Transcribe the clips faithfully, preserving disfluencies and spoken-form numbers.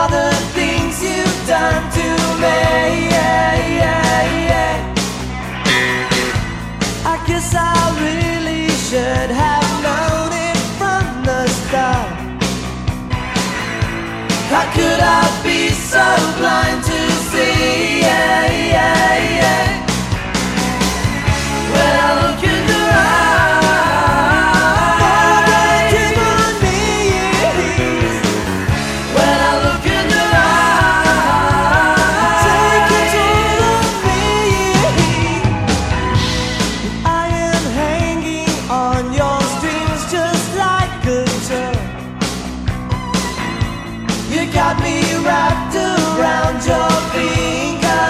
all the things you've done to me. I guess I really should have known it from the start. How could I be so blind to see? When I look in your eyes, keep on me. When I look in your eyes, take control of me. I am hanging on your strings just like a drug. You got me wrapped around your finger.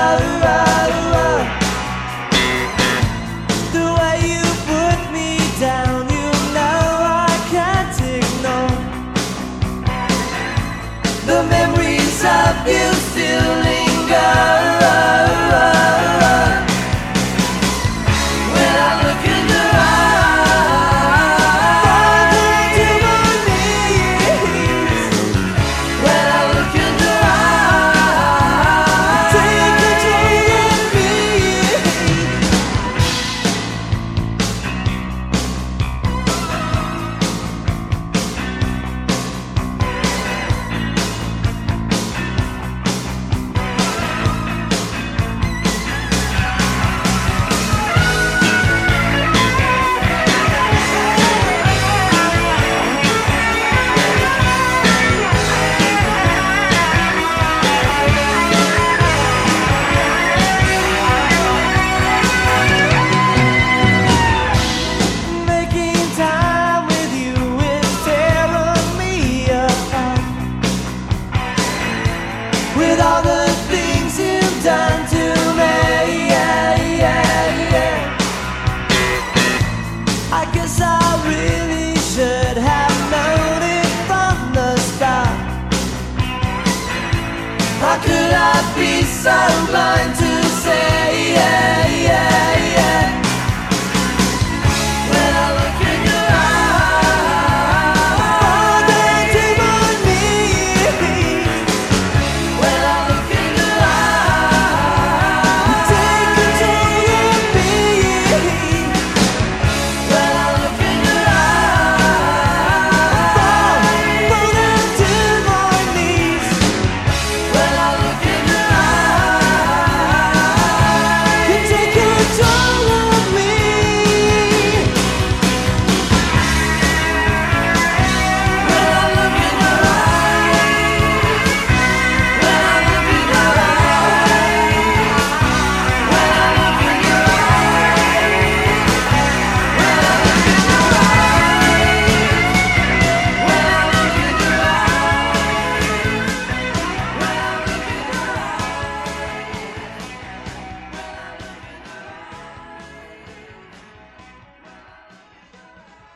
The way you put me down, you know I can't ignore. The memories of you still linger. When I look in your eyes, keep on me. When I look in your eyes, take control of me. Making time with you is tearing me apart. With all the things you've done to me, I guess I really should have known it from the start. How could I be so blind to